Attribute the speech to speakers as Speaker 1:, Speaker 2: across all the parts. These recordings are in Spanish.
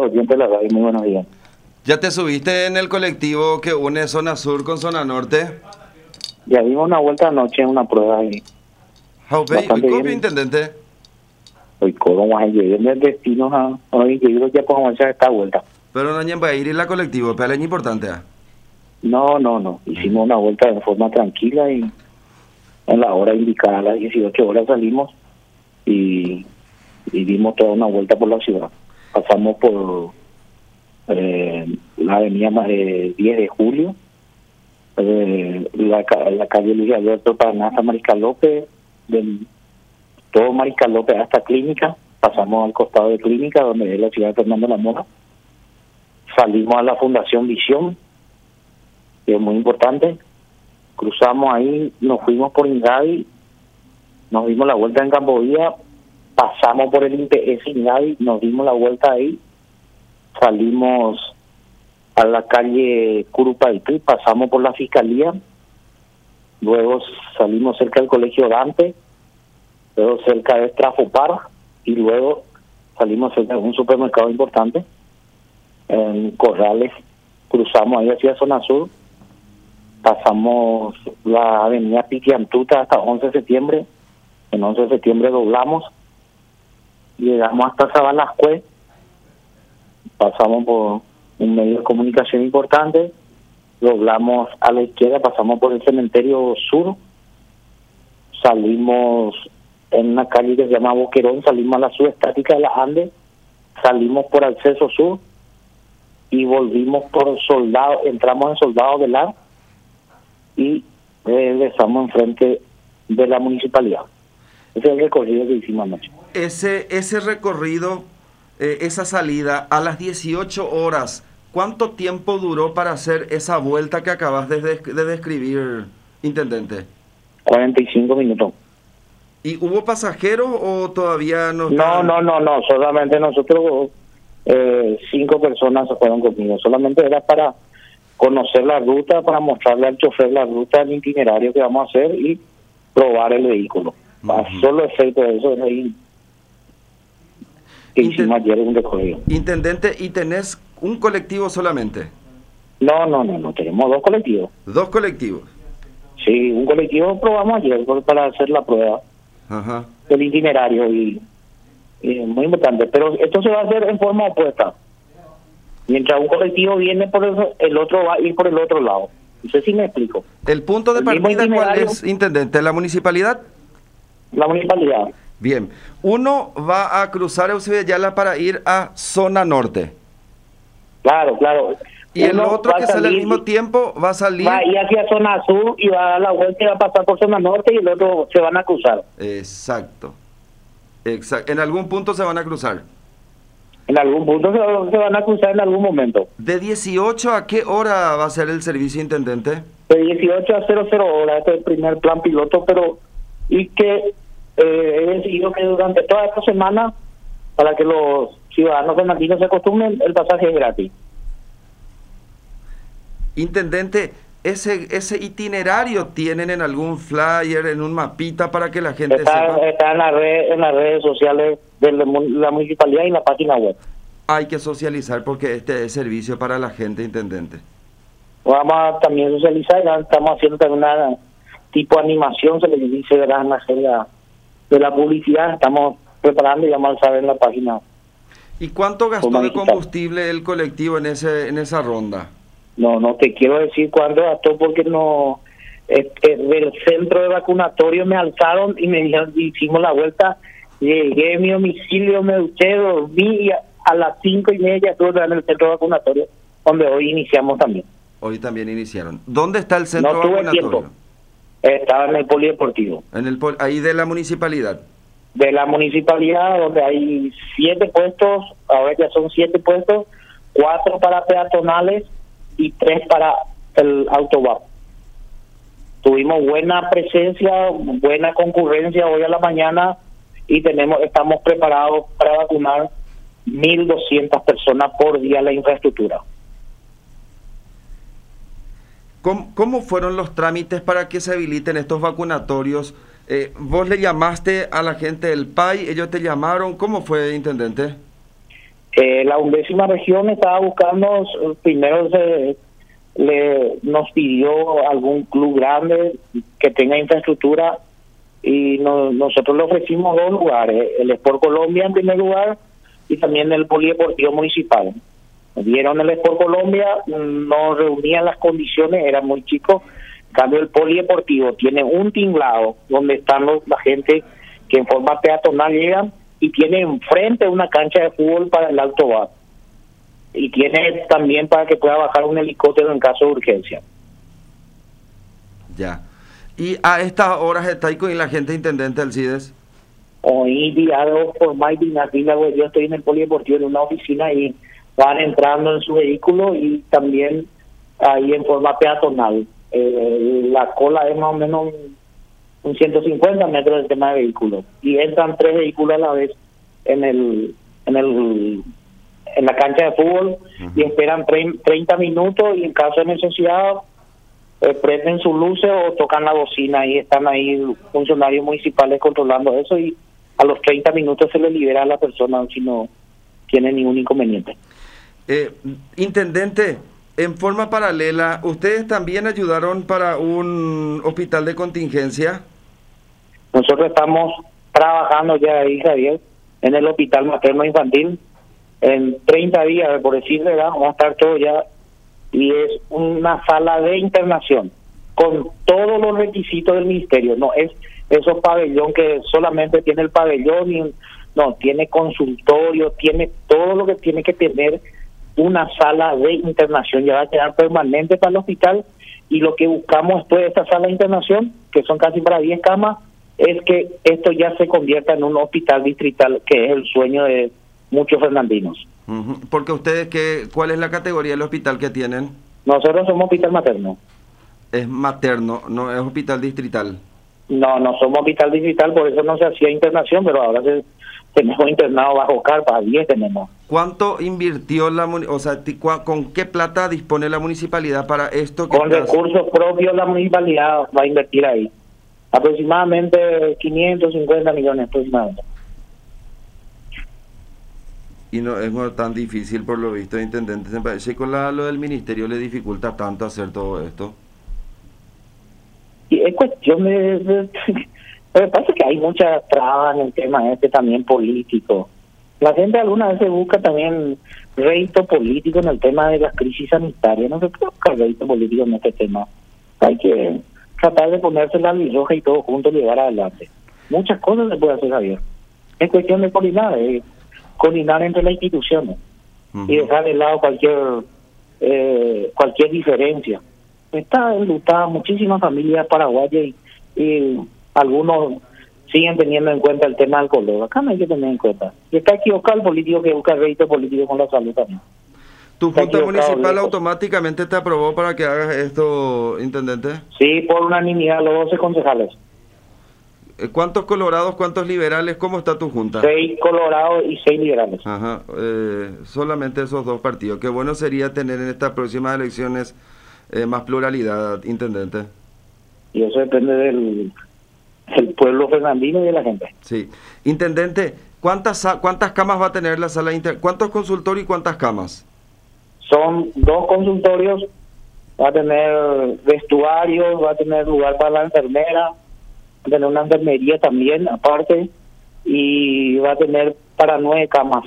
Speaker 1: los oyentes de la radio, muy buenos días.
Speaker 2: ¿Ya te subiste en el colectivo que une zona sur con zona norte?
Speaker 1: Ya dimos una vuelta anoche en una prueba y
Speaker 2: Jaupey,
Speaker 1: bastante
Speaker 2: ¿cómo
Speaker 1: bien.
Speaker 2: intendente?
Speaker 1: hoy cómo a llegar del destino a hoy que yo ya podemos hacer esta vuelta.
Speaker 2: Pero no va a ir la colectivo, pero es importante.
Speaker 1: No, hicimos una vuelta de forma tranquila y en la hora indicada, a las 18 horas salimos y dimos toda una vuelta por la ciudad. Pasamos por la avenida 10 de julio, la calle Luis Alberto Paraná hasta Mariscal López, todo Mariscal López hasta Clínica, pasamos al costado de Clínica, donde es la ciudad de Fernando La Mora, salimos a la Fundación Visión, que es muy importante, cruzamos ahí, nos fuimos por Ingavi, nos dimos la vuelta en Camboya, pasamos por el IPS Ingavi, nos dimos la vuelta ahí, salimos a la calle Curupaití, pasamos por la Fiscalía, luego salimos cerca del Colegio Dante, luego cerca de Trafopar y luego salimos cerca de un supermercado importante en Corrales, cruzamos ahí hacia zona sur, pasamos la avenida Piquiantuta hasta 11 de septiembre, en 11 de septiembre doblamos, llegamos hasta Sabalascue, pasamos por un medio de comunicación importante, doblamos a la izquierda, pasamos por el cementerio sur, salimos en una calle que se llama Boquerón, salimos a la subestática de las Andes, salimos por Acceso Sur y volvimos por Soldado, entramos en Soldado Velar y regresamos enfrente de la municipalidad. Ese es el recorrido que hicimos anoche.
Speaker 2: Ese recorrido, esa salida a las 18 horas, ¿cuánto tiempo duró para hacer esa vuelta que acabas de describir, intendente?
Speaker 1: 45 minutos.
Speaker 2: ¿Y hubo pasajeros o todavía no?
Speaker 1: No, solamente nosotros 5 personas se fueron conmigo, solamente era para conocer la ruta, para mostrarle al chofer la ruta, el itinerario que vamos a hacer y probar el vehículo. Para solo efecto de eso ahí que hicimos ayer un recorrido.
Speaker 2: Intendente, ¿y tenés un colectivo solamente?
Speaker 1: No, tenemos 2 colectivos.
Speaker 2: 2 colectivos.
Speaker 1: Sí, un colectivo probamos ayer para hacer la prueba del itinerario y muy importante, pero esto se va a hacer en forma opuesta. Mientras un colectivo viene por eso, el otro va a ir por el otro lado. No sé si me explico.
Speaker 2: ¿El punto de partida cuál es, intendente? ¿La municipalidad?
Speaker 1: La municipalidad.
Speaker 2: Bien. Uno va a cruzar Eusebio Ayala para ir a zona norte.
Speaker 1: Claro.
Speaker 2: Y el otro que sale al mismo tiempo va a salir...
Speaker 1: Va a ir hacia zona sur y va a dar la vuelta y va a pasar por zona norte y el otro se van a cruzar.
Speaker 2: Exacto. En algún punto se van a cruzar.
Speaker 1: En algún punto se van a cruzar en algún momento.
Speaker 2: ¿De 18 a qué hora va a ser el servicio, intendente?
Speaker 1: De 18 a 00 horas, este es el primer plan piloto, pero y que he decidido que durante toda esta semana, para que los ciudadanos fernandinos se acostumbren, el pasaje es gratis.
Speaker 2: Intendente, ¿ese itinerario tienen en algún flyer, en un mapita para que la gente sepa?
Speaker 1: Está en las redes sociales de la municipalidad y en la página web.
Speaker 2: Hay que socializar porque este es servicio para la gente, intendente.
Speaker 1: Vamos a también socializar, ya estamos haciendo también una tipo de animación, se les dice, ¿verdad? En la serie de la publicidad, estamos preparando y vamos a saber en la página.
Speaker 2: ¿Y cuánto gastó de combustible el colectivo en esa ronda?
Speaker 1: No te quiero decir cuánto gastó porque no del centro de vacunatorio me alzaron y me dijeron, hicimos la vuelta, llegué a mi domicilio, me duché, dormí y a las 5:30 estuve en el centro vacunatorio, donde hoy iniciamos también.
Speaker 2: Hoy también iniciaron. ¿Dónde está el centro vacunatorio?
Speaker 1: Tiempo. Estaba en el polideportivo.
Speaker 2: Ahí de la municipalidad.
Speaker 1: De la municipalidad, donde hay 7 puestos, ahora ya son 7 puestos, 4 para peatonales y 3 para el autobús. Tuvimos buena presencia, buena concurrencia hoy a la mañana y estamos preparados para vacunar 1.200 personas por día en la infraestructura.
Speaker 2: ¿Cómo fueron los trámites para que se habiliten estos vacunatorios? ¿Vos le llamaste a la gente del PAI? ¿Ellos te llamaron? ¿Cómo fue, intendente?
Speaker 1: La 11ª región estaba buscando, primero nos pidió algún club grande que tenga infraestructura y nosotros le ofrecimos 2 lugares, el Sport Colombia en primer lugar y también el Polideportivo Municipal. Vieron el Sport Colombia, no reunían las condiciones, era muy chico. En cambio el Polideportivo tiene un tinglado donde están la gente que en forma peatonal llegan y tiene enfrente una cancha de fútbol para el alto bar. Y tiene también para que pueda bajar un helicóptero en caso de urgencia.
Speaker 2: Ya. ¿Y a estas horas está ahí con la gente intendente Alcides?
Speaker 1: Hoy día por más dinastía, yo estoy en el Polideportivo en una oficina y van entrando en su vehículo y también ahí en forma peatonal. La cola es más o menos un 150 metros del tema de vehículos y entran 3 vehículos a la vez en la cancha de fútbol y esperan 30 minutos y en caso de necesidad prenden sus luces o tocan la bocina y están ahí funcionarios municipales controlando eso y a los 30 minutos se le libera a la persona si no tiene ningún inconveniente.
Speaker 2: Intendente, en forma paralela, ¿ustedes también ayudaron para un hospital de contingencia?
Speaker 1: Nosotros estamos trabajando ya ahí, Javier, en el hospital materno infantil. En 30 días, por decirle, ¿verdad? Vamos a estar todo ya. Y es una sala de internación con todos los requisitos del ministerio. No es esos pabellón que solamente tiene el pabellón, no, tiene consultorio, tiene todo lo que tiene que tener una sala de internación. Ya va a quedar permanente para el hospital y lo que buscamos después de esta sala de internación, que son casi para 10 camas, es que esto ya se convierta en un hospital distrital, que es el sueño de muchos fernandinos.
Speaker 2: Porque ustedes, ¿cuál es la categoría del hospital que tienen?
Speaker 1: Nosotros somos hospital materno.
Speaker 2: Es materno, no es hospital distrital.
Speaker 1: No somos hospital distrital, por eso no se hacía internación, pero ahora tenemos internado bajo carpa, 10 tenemos.
Speaker 2: ¿Cuánto invirtió con qué plata dispone la municipalidad para esto?
Speaker 1: Con recursos propios la municipalidad va a invertir ahí. Aproximadamente 550 millones aproximadamente.
Speaker 2: Y no es tan difícil por lo visto, intendente. Se parece con lo del ministerio le dificulta tanto hacer todo esto.
Speaker 1: Y es cuestión de lo que pasa es que hay muchas trabas en el tema también político. La gente alguna vez busca también rédito político en el tema de las crisis sanitarias. No se puede buscar rédito político en este tema. Hay que tratar de ponerse la roja y todo junto y llevar adelante. Muchas cosas se puede hacer, Javier. Es cuestión de coordinar entre las instituciones y dejar de lado cualquier diferencia. Está enlutada muchísimas familias paraguayas y algunos siguen teniendo en cuenta el tema del color. Acá no hay que tener en cuenta. Y está equivocado el político que busca rédito político con la salud también.
Speaker 2: ¿Tu Junta Municipal automáticamente te aprobó para que hagas esto, intendente?
Speaker 1: Sí, por unanimidad, los 12 concejales.
Speaker 2: ¿Cuántos colorados, cuántos liberales? ¿Cómo está tu Junta?
Speaker 1: 6 colorados y 6 liberales.
Speaker 2: Ajá, solamente esos 2 partidos. Qué bueno sería tener en estas próximas elecciones más pluralidad, intendente.
Speaker 1: Y eso depende del pueblo fernandino y de la gente.
Speaker 2: Sí. Intendente, ¿cuántas camas va a tener la sala ¿Cuántos consultorios y cuántas camas?
Speaker 1: Son 2 consultorios, va a tener vestuarios, va a tener lugar para la enfermera, va a tener una enfermería también aparte y va a tener para 9 camas.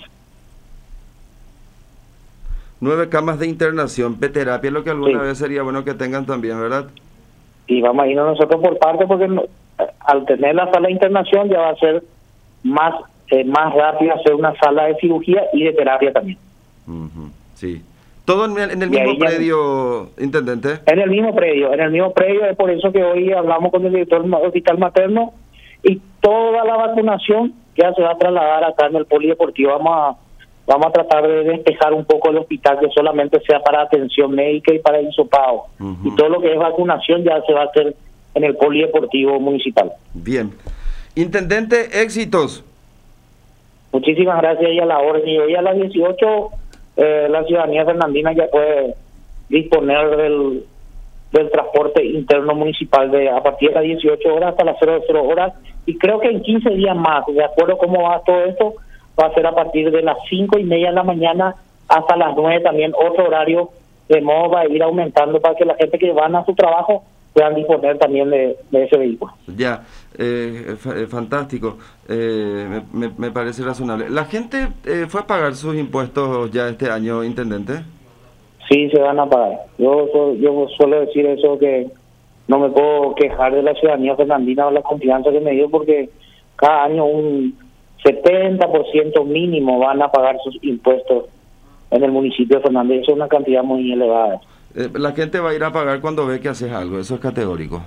Speaker 2: 9 camas de internación, terapia, lo que alguna vez sería bueno que tengan también, ¿verdad?
Speaker 1: Y vamos a irnos nosotros por parte porque al tener la sala de internación ya va a ser más rápido hacer una sala de cirugía y de terapia también.
Speaker 2: Sí. ¿Todo en el mismo predio, intendente? En el mismo predio,
Speaker 1: es por eso que hoy hablamos con el director del hospital materno y toda la vacunación ya se va a trasladar acá en el polideportivo. Vamos a tratar de despejar un poco el hospital, que solamente sea para atención médica y para el hisopado. Y todo lo que es vacunación ya se va a hacer en el polideportivo municipal.
Speaker 2: Bien. Intendente, éxitos.
Speaker 1: Muchísimas gracias y a la orden. Y hoy a las 18 la ciudadanía fernandina ya puede disponer del transporte interno municipal a partir de las 18 horas hasta las 00 horas. Y creo que en 15 días más, de acuerdo a cómo va todo esto, va a ser a partir de las 5:30 de la mañana hasta las 9 también, otro horario de modo va a ir aumentando para que la gente que van a su trabajo puedan disponer también de ese vehículo.
Speaker 2: Ya, fantástico, me parece razonable. ¿La gente fue a pagar sus impuestos ya este año, intendente?
Speaker 1: Sí, se van a pagar. Yo suelo decir eso, que no me puedo quejar de la ciudadanía fernandina o la confianza que me dio, porque cada año un 70% mínimo van a pagar sus impuestos en el municipio de Fernández. Eso es una cantidad muy elevada.
Speaker 2: La gente va a ir a pagar cuando ve que haces algo, eso es categórico.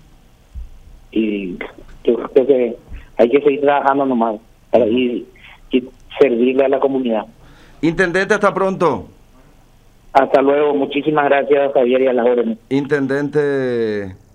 Speaker 1: Y yo creo que hay que seguir trabajando nomás para ir y servirle a la comunidad.
Speaker 2: Intendente, hasta pronto.
Speaker 1: Hasta luego. Muchísimas gracias, Javier, y a las órdenes.
Speaker 2: Intendente